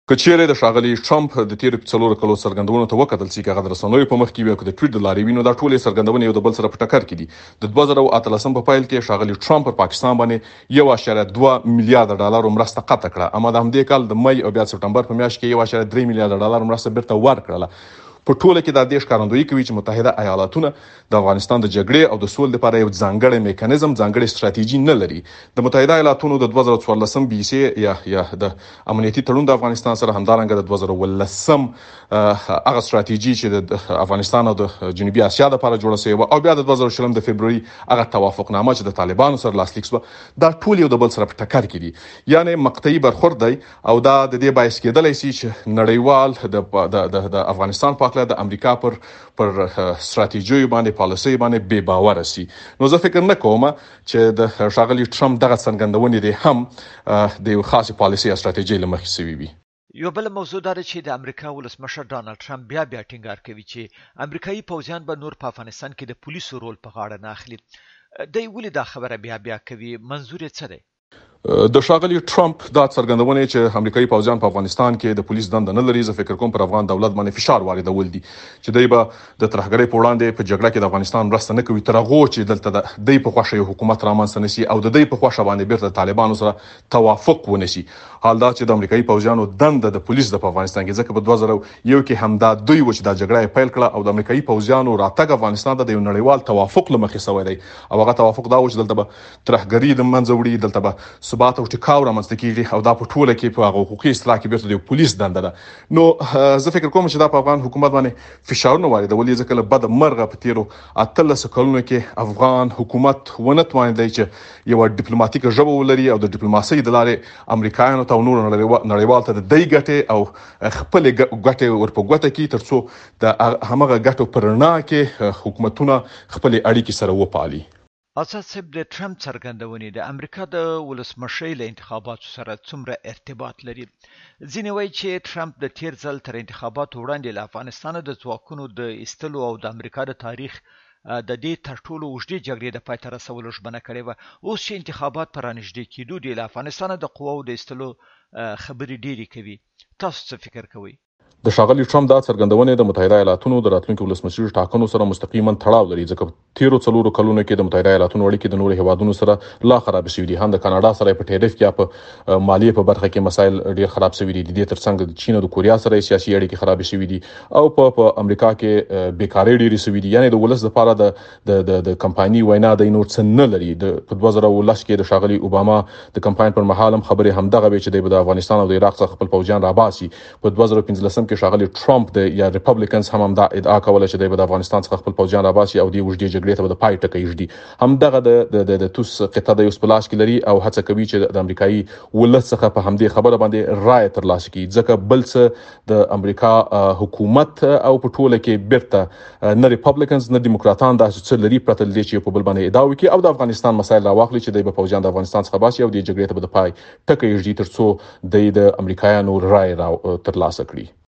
که چیرې د ښاغلي ټرمپ د تیرو 4 کلو څرګندونو ته وکتل شي چې هغه د رسنیو په مخ کې وي او د ټویټ د لارې وي نو دا ټولې څرګندونې یو د بل سره په ټکر کې دي. د 2018 په پیل کې ښاغلي ټرمپ پر پاکستان باندې 1.2 میلیارډ ډالر مرسته قطع کړه، اما د همدې کال د مې او بیا سپټمبر په میاشت کې 1.3 میلیارډ ډالر مرسته بیرته ورکړه. په ټوله کې د دې ښکارندویي کوي چې متحده ایالاتونه د افغانستان د جګړې او د سولې لپاره یو ځانګړی میکانیزم، ځانګړی ستراتیژي نه لري. د متحده ایالاتونو د 2014 بي سي یا د امنیتي تړون د افغانستان سره همدارنګه د 2018 هغه ستراتیژي چې د افغانستان او د جنوبي اسیا لپاره جوړه شوې و او بیا د 2020 د فبرवरी هغه توافقنامه چې د طالبانو سره لاسلیک شو، دا ټول یو د بل سره په ټکر کې دي، یعنی مقطعي برخورد دی او دا د دې باعث کېدلی شي چې نړیوال د افغانستان په د امریکا پر ستراتیژي باندې پالیسي باندې بے باور شي. نو زه فکر نه کوم چې د ښاغلي ټرمپ دغه څرګندونې دي هم د یو خاص پالیسي او ستراتیژي لمخې سوي وي. یو بل موضوع دا چې د امریکا ولسمشر ډانلډ ټرمپ بیا ټینګار کوي چې امریکایي پوځیان به نور په افغانستان کې د پولیسو رول په غاړه نه اخلي. دوی ولې دا خبره بیا کوي؟ منظور یې څه دی؟ د ښاغلي ټرمپ دا څرګندونه چې امریکایي پوځیان په افغانستان کې د پولیس دنده نه لري، زه فکر کوم پر افغان دولت باندې فشار واردول دي چې دوی به د ترهګرۍ په وړاندې په جګړه کې د افغانستان مرسته نه کوي تر هغو چې دلته د دوی په خوښه یو حکومت رامنځته نه شي او د دوی په خوښه باندې بیرته طالبانو سره توافق ونه شي. حال دا چې د امریکایي پوځیانو دنده د پولیس د په افغانستان کې ځکه په 2001 کې همدا دوی و چې دا جګړه پیل کړه او د امریکایي پوځیانو راتګ افغانستان ته د یو نړیوال توافق لمخې شوی دی او هغه توافق دا و چې دلته به ترهګري د منځه وړي، دلته به ثبات او ټکاو رامنځته کیږي او دا په ټوله کې په هغه حقوقي اصلاح کې بیرته د پولیس دنده ده. نو زه فکر کوم چې دا په افغان حکومت باندې فشارونه واردول ځکه له بد مرغه په تیرو 18 کلونو کې افغان حکومت ونه توانیدی چې یو ډیپلوماټیک ژبه ولري او د ډیپلوماسۍ د لارې امریکایانو ته نور نړیوال ته د دې ګټې او خپل ګټې ورپه ګوته کې ترڅو د همغه ګټو پرنا کې حکومتونه خپل اړیکې سره وپالي. اساس صاحب، د ټرمپ څرګندونې د امریکا د ولسمشۍ له انتخاباتو سره څومره ارتباط لري؟ ځینې وایي چې ټرمپ د تیر ځل تر انتخاباتو وړاندې له افغانستان د ځواکونو د ایستلو او د امریکا د تاریخ د دې تر ټولو اوږدې جګړې د پای ته رسولو ژمنه کړې وه. اوس چې انتخابات پر رانږدې کېدو دي، له افغانستان د قواو د ایستلو خبرې ډېرې کوي. تاسو څه فکر کوئ؟ د ښاغلي ټرمپ دا څرګندونې د متحده ایالاتونو د راتلونکي ولسمشر ټاکنو سره مستقیما تړاو لري ځکه تیرو 4 کلونو کې د متحده ایالاتونو اړیکې د نورو هیوادونو سره لا خراب شوي دي. هم د کاناډا سره په ټیرف کې په مالیې په برخه کې مسایل ډیر خراب شوي دي. د ترڅنګ د چین او د کوریا سره سیاسي اړیکې خراب شوي دي او په امریکا کې بیکاری ډیره شوي دي. یعنی د ولس لپاره د کمپایني وینا د نور څه نه لري. د 2019 کې د ښاغلي اوباما د کمپاین پر مهال هم خبرې همدغه وي چې د افغانستان او د عراق څخه خپل پوځیان راباسي. په 2015 کې ښاغلي ټرمپ یا ریپبلیکنز هم دا ادعا کوله چې د افغانستان څخه خپل پوځیان راباسي او د وجدي جګړې ته د پای ټکی ږدي. همدغه د توس قطعه د یو سپلاش کې لري او هڅه کوي چې د امریکایي ولس څخه په همدې خبره باندې رائے ترلاسه کړي ځکه بل څه د امریکا حکومت او په ټوله کې بیرته نه ریپبلیکنز نه دیموکراتان دا څه لري پرته لدې چې په بل باندې ادعا وکړي او د افغانستان مسایل راواخلي چې د پوځیان د افغانستان څخه باسي او د جګړې ته د پای ټکی ږدي ترڅو د امریکایانو رائے ترلاسه کړي.